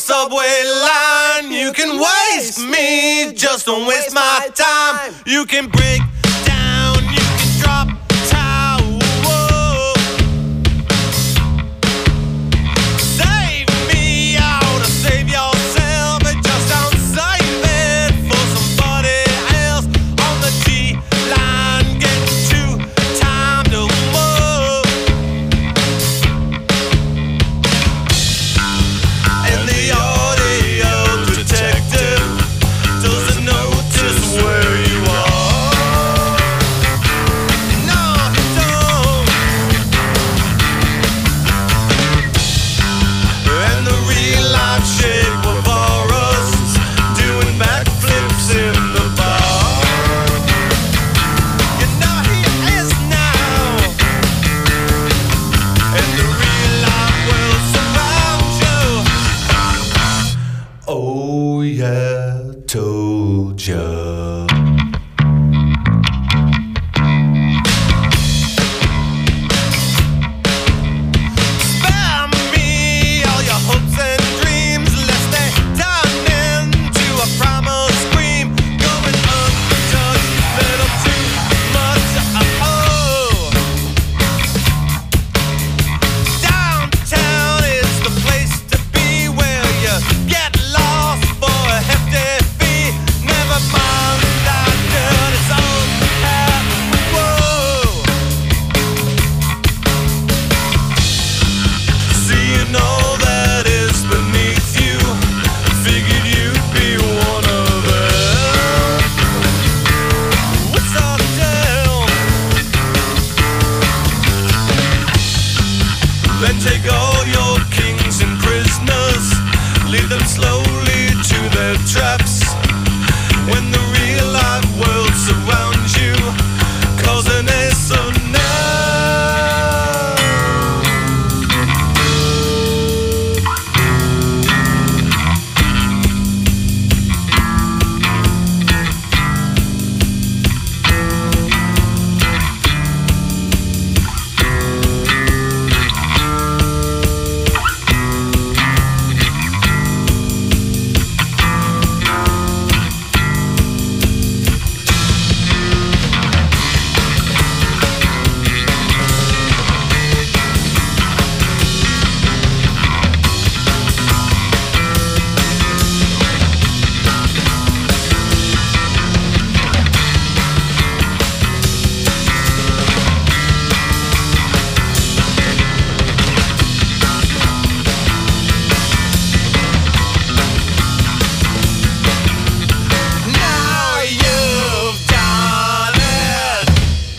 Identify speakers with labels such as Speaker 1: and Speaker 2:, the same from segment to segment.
Speaker 1: subway line. You can waste me, just don't waste my time. You can break down, you can drop tower. Save me, I wanna save yourself, and just don't save it for somebody else on the G-line. Get to time to move. And the audio detective doesn't notice where you are. No, he don't. And the real life shake before us, doing backflips in the bar. You know he is now. And the real life will surround you. Oh yeah, told ya. Spare me all your hopes and dreams, lest they turn into a primal scream. Going untouched, little too much. Oh, downtown is the place to be, where you get lost for a hefty fee. Never mind that dirty soul. Whoa. Seeing all that is beneath you, figured you'd be one of them. What's our deal? Then take all your kings and prisoners, lead them slowly to their traps. When the real life world surrounds you, causing a tsunami. Now you've done it.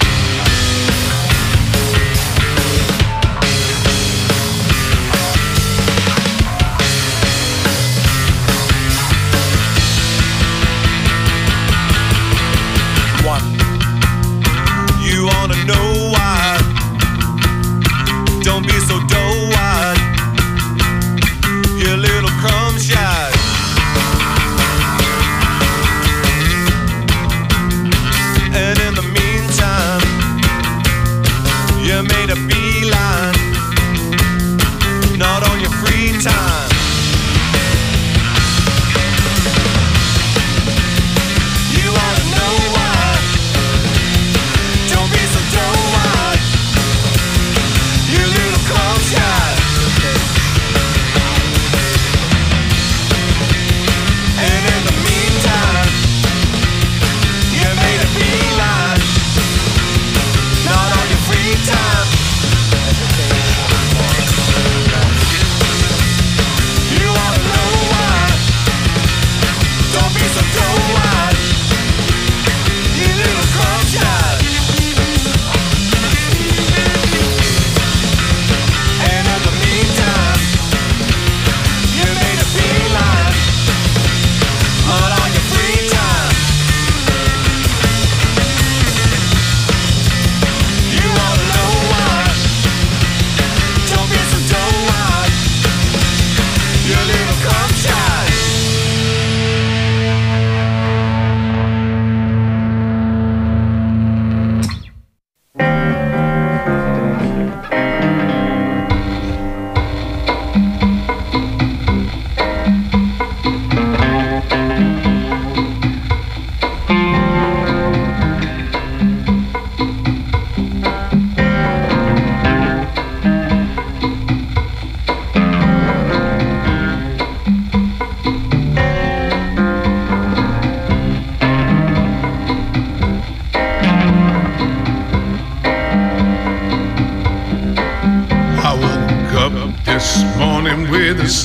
Speaker 1: One, you wanna know why? Don't be so doe-eyed, you little crumb shot. And in the meantime, you made a beeline, not on your free time. You wanna know why? Don't be so doe-eyed, you little crumb shot. And in the meantime, you made a beeline, not on your free time. You wanna know why? Don't be so doe-eyed, you little crumb shot. And in the meantime, you made a beeline, not on your free time. You wanna know why? Don't be so doe-eyed, you little crumb shot.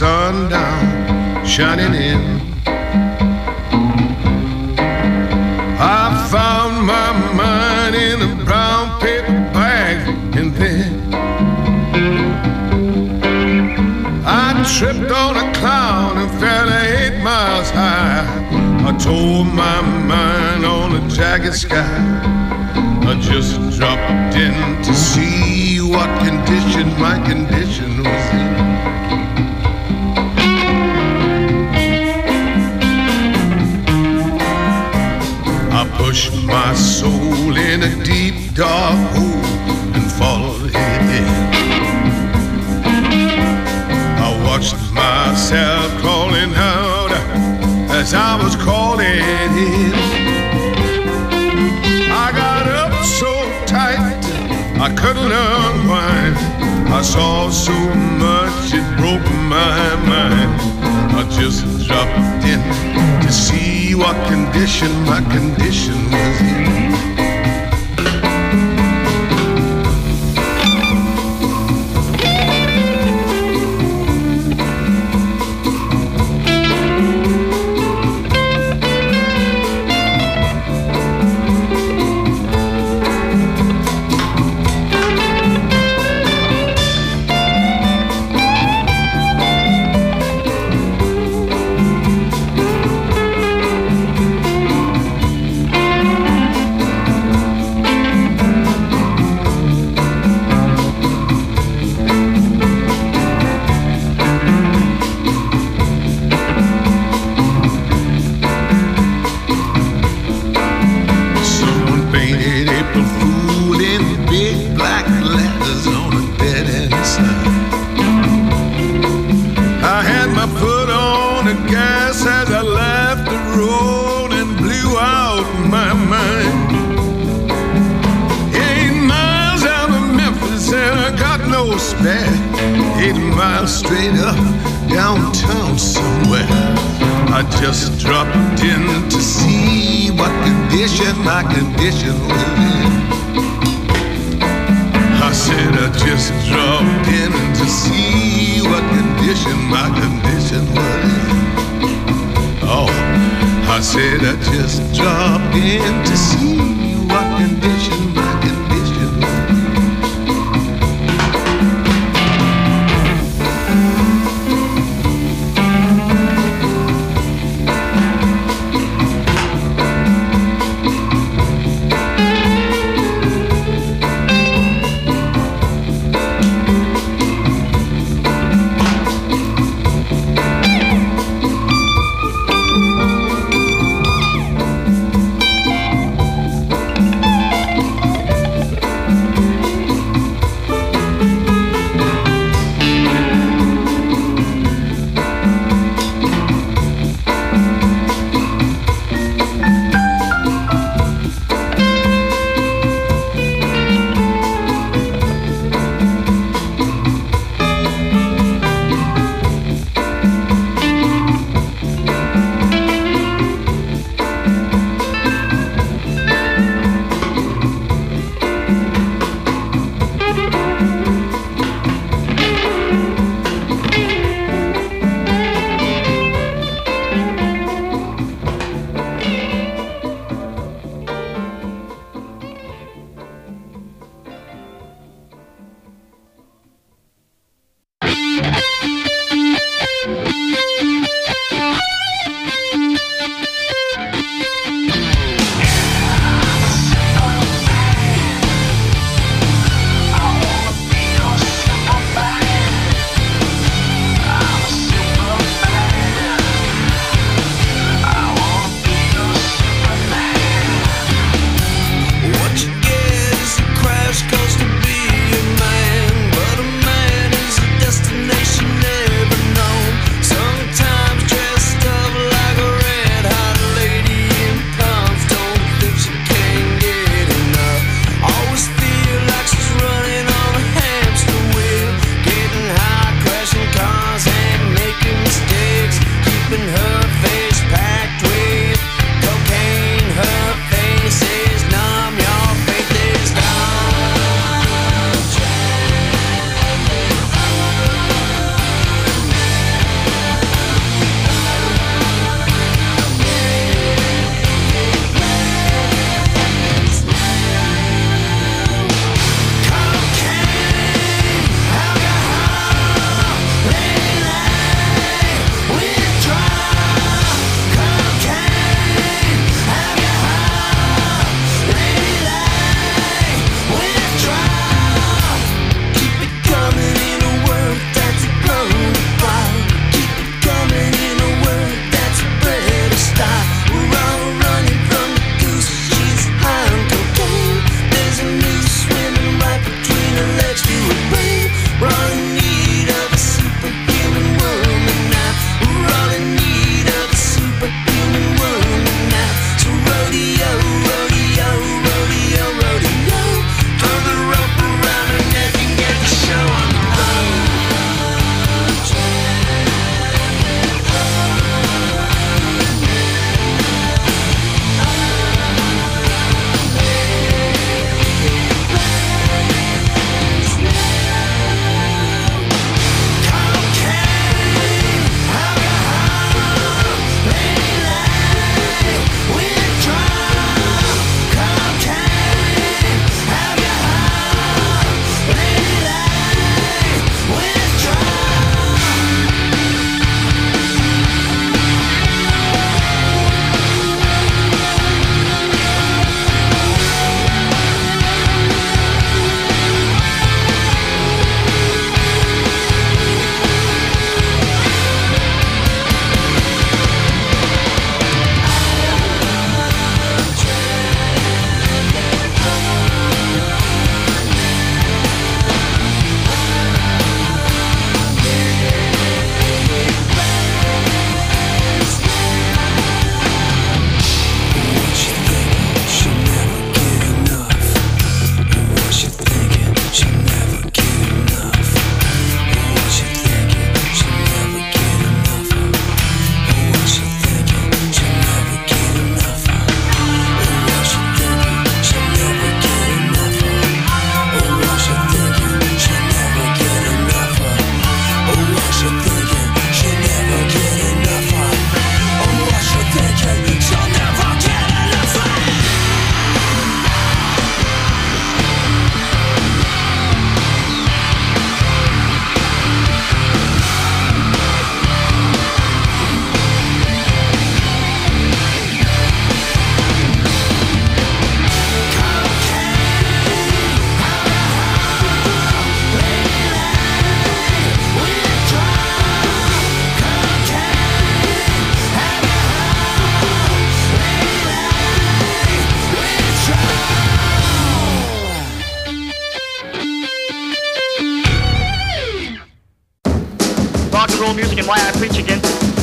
Speaker 2: sundown shining in. I found my mind in a brown paper bag, and then I tripped on a cloud and fell 8 miles high. I tore my mind on a jagged sky. I just dropped in to see what condition my condition was in. I pushed my soul in a deep dark hole and followed it in. I watched myself crawling out as I was crawling in. I got up so tight I couldn't unwind. I saw so much it broke my mind. I just dropped in to see what condition my condition was in. Spare 8 miles straight up downtown somewhere. I just dropped in to see what condition my condition was in. I said I just dropped in to see what condition my condition was in. Oh, I said I just dropped in to see what condition my condition was in.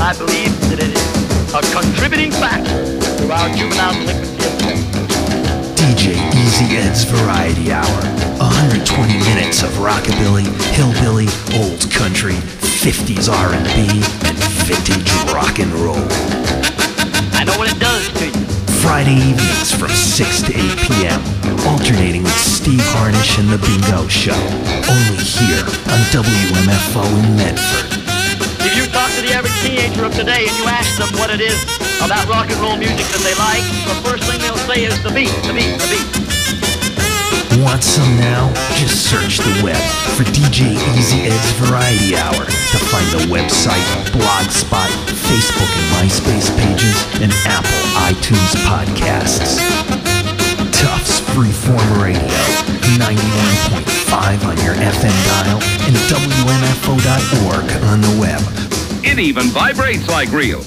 Speaker 3: I believe that it is a contributing factor to our juvenile delinquency epidemic.
Speaker 4: DJ Easy Ed's Variety Hour. 120 minutes of rockabilly, hillbilly, old country, 50s R&B, and vintage rock and roll.
Speaker 3: I know what it does to you.
Speaker 4: Friday evenings from 6 to 8 p.m. Alternating with Steve Harnish and The Bingo Show. Only here on WMFO in Medford.
Speaker 3: If you talk to the average teenager of today and you ask them what it is about rock and roll music that they like, the first thing they'll say is the beat, the beat, the beat.
Speaker 4: Want some now? Just search the web for DJ Easy Ed's Variety Hour to find the website, Blogspot, Facebook and MySpace pages, and Apple iTunes podcasts. Tufts Freeform Radio, 91.5 on your FM dial and WMFO.org on the web.
Speaker 5: It even vibrates like real.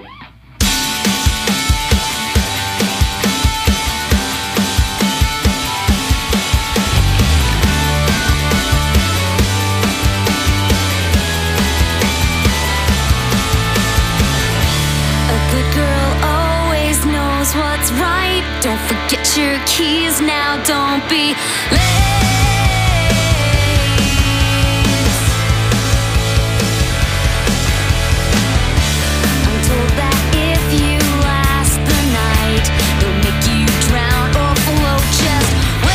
Speaker 6: What's right? Don't forget your keys now, don't be late. I'm told that if you last the night, they'll make you drown or float, just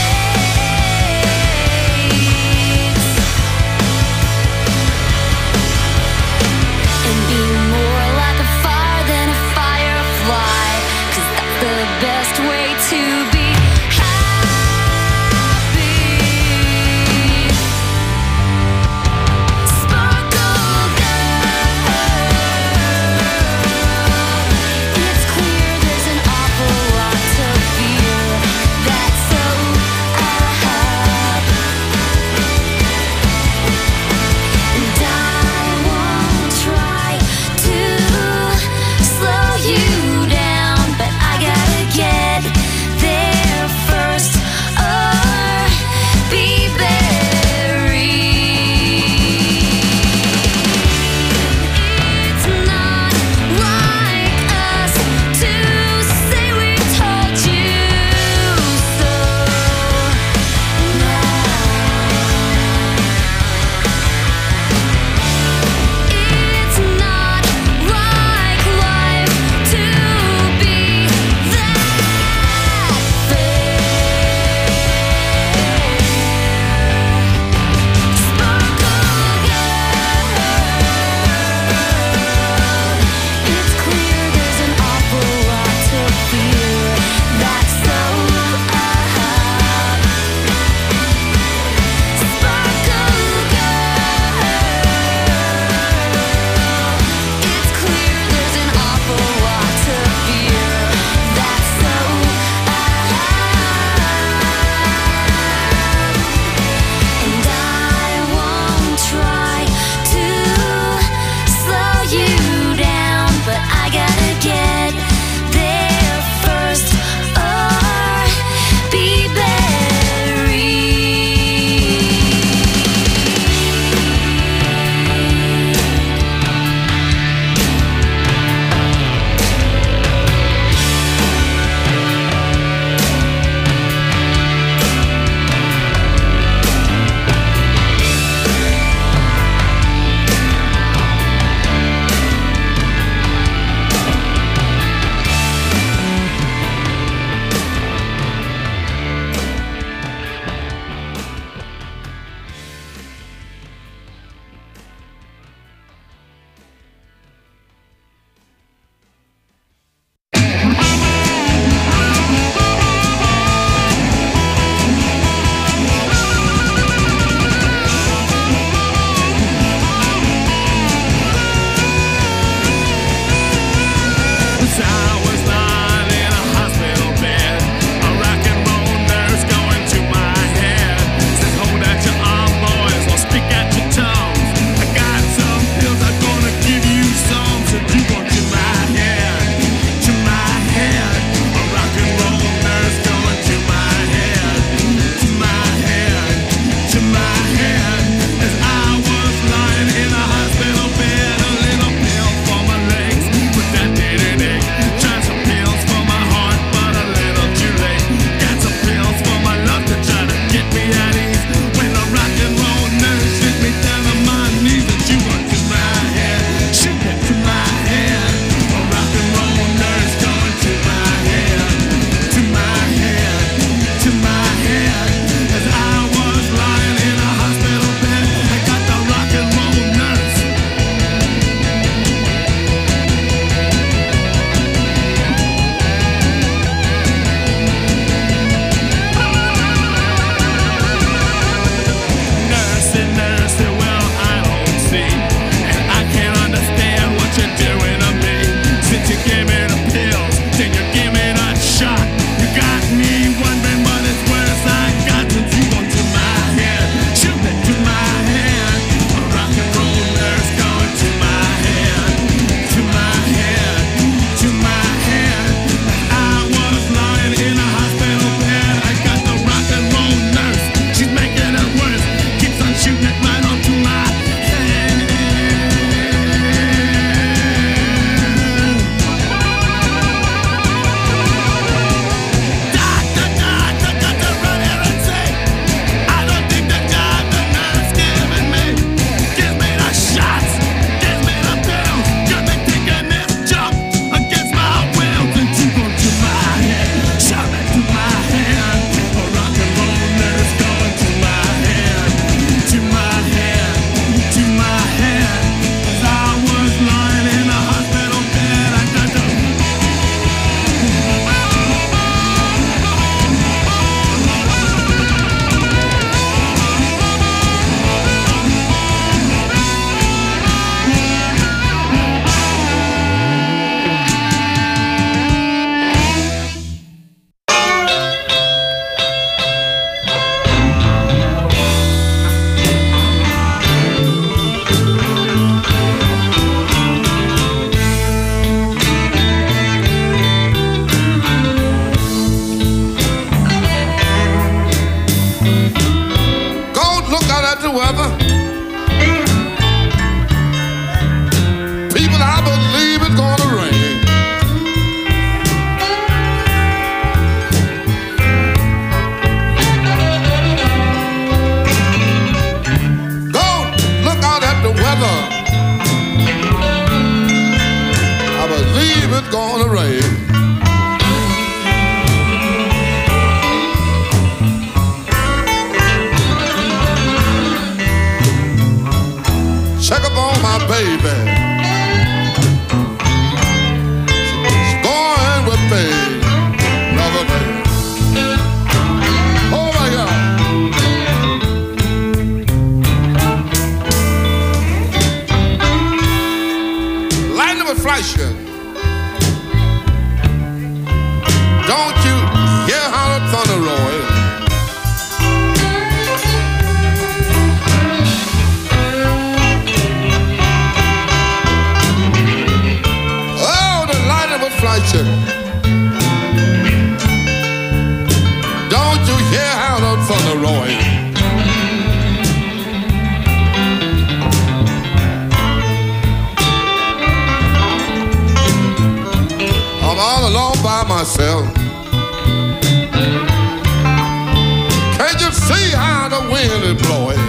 Speaker 6: wait. And be more like a fire than a firefly. The best way to be happy.
Speaker 2: believe it's gonna rain. Check up on my baby. She's going with me another day. Oh my God. Lightning was flashing. Don't you hear how the thunder roaring? Flashing. Don't you hear how the thunder roaring? I'm all alone by myself. Can't you see how the wind is blowing?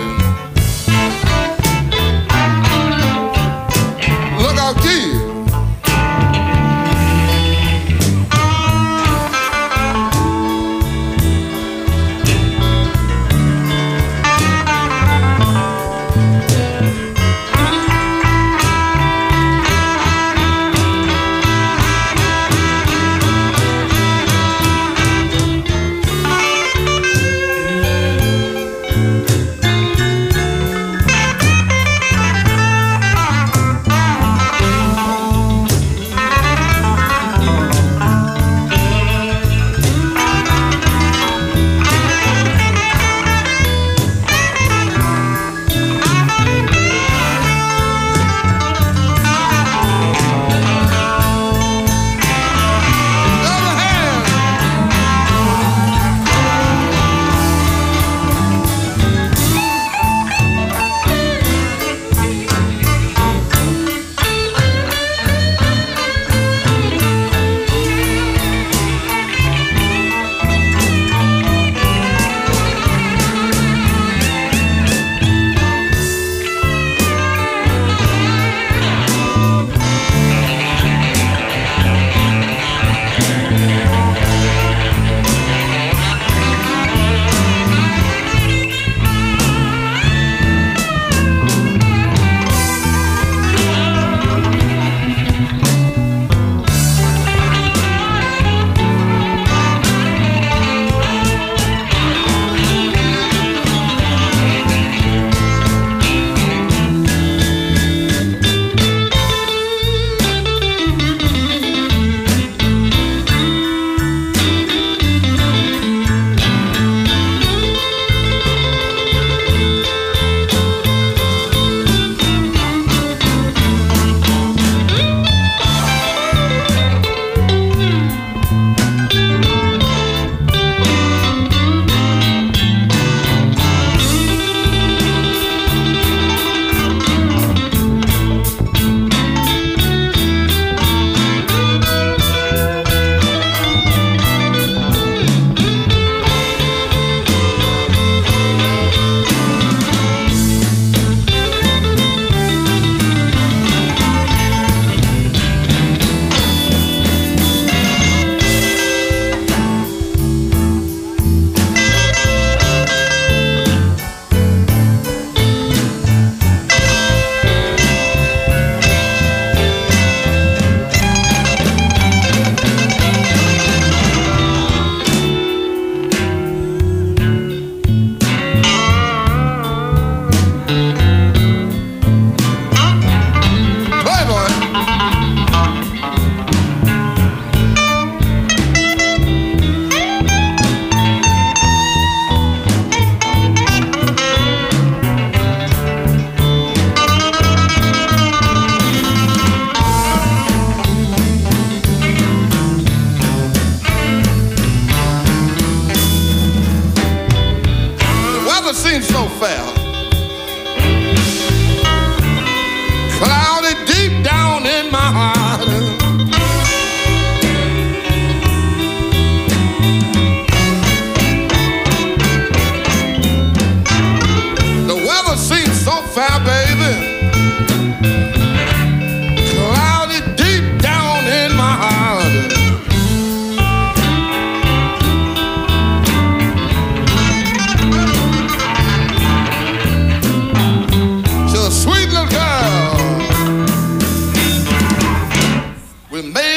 Speaker 2: Look out here.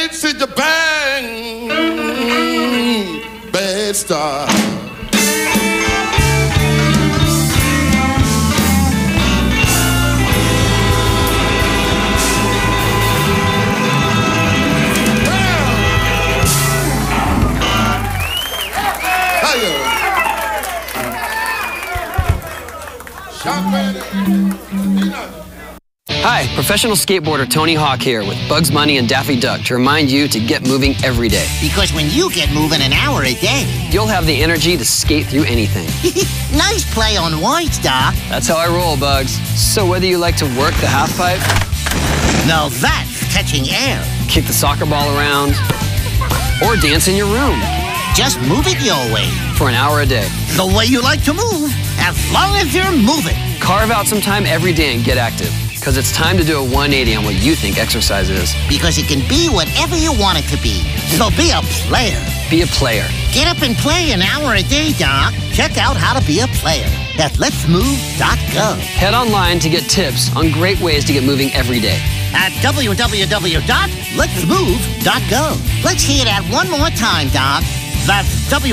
Speaker 2: Dixie Japan, bad star.
Speaker 7: Hi, professional skateboarder Tony Hawk here with Bugs Bunny and Daffy Duck to remind you to get moving every day.
Speaker 8: Because when you get moving an hour a day,
Speaker 7: you'll have the energy to skate through anything.
Speaker 8: Nice play on words, Doc.
Speaker 7: That's how I roll, Bugs. So whether you like to work the half pipe,
Speaker 8: now that's catching air,
Speaker 7: kick the soccer ball around, or dance in your room,
Speaker 8: just move it your way.
Speaker 7: For an hour a day.
Speaker 8: The way you like to move, as long as you're moving.
Speaker 7: Carve out some time every day and get active. Because it's time to do a 180 on what you think exercise is.
Speaker 8: Because it can be whatever you want it to be. So be a player.
Speaker 7: Be a player.
Speaker 8: Get up and play an hour a day, Doc. Check out how to be a player at letsmove.go.
Speaker 7: Head online to get tips on great ways to get moving every day.
Speaker 8: At www.letsmove.go. Let's hear that one more time, Doc. That's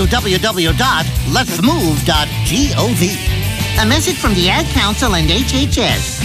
Speaker 8: www.letsmove.gov. A message from the Ad Council and HHS.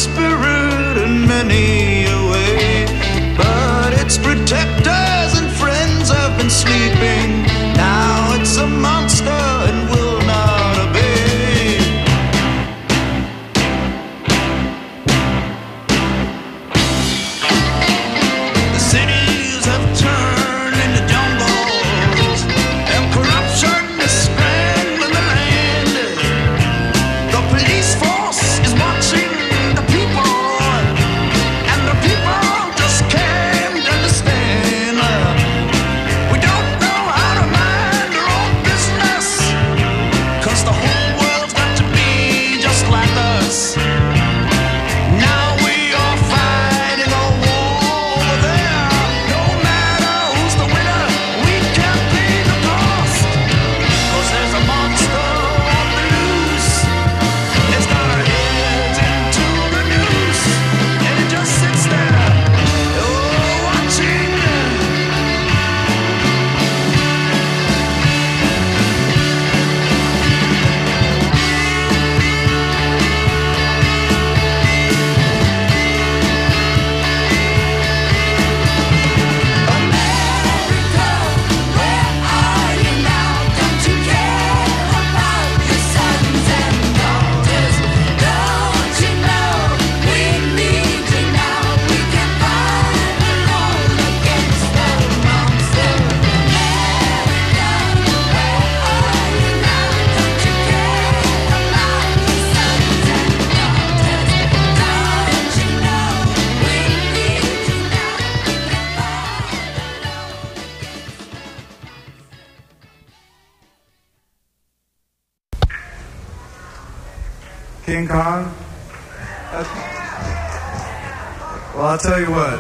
Speaker 9: spirit in many a way. But its protectors and friends have been sleeping. Now it's a monster and will not obey. The cities have turned into jungles, and corruption is scrambling the land. The police force is watching the people, and the people just can't understand. We don't know how to mind our own business, 'cause the whole world's got to be just like us. Now we are fighting a war over there. No matter who's the winner, we can't pay the cost, 'cause there's a monster on the loose. It's got our heads into the noose, and it just sits there, watching.
Speaker 10: King Kong? Well, I'll tell you what.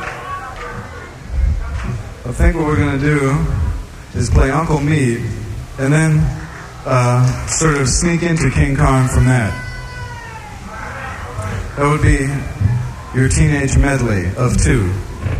Speaker 10: I think what we're going to do is play Uncle Meat and then sort of sneak into King Kong from that. That would be your teenage medley of two.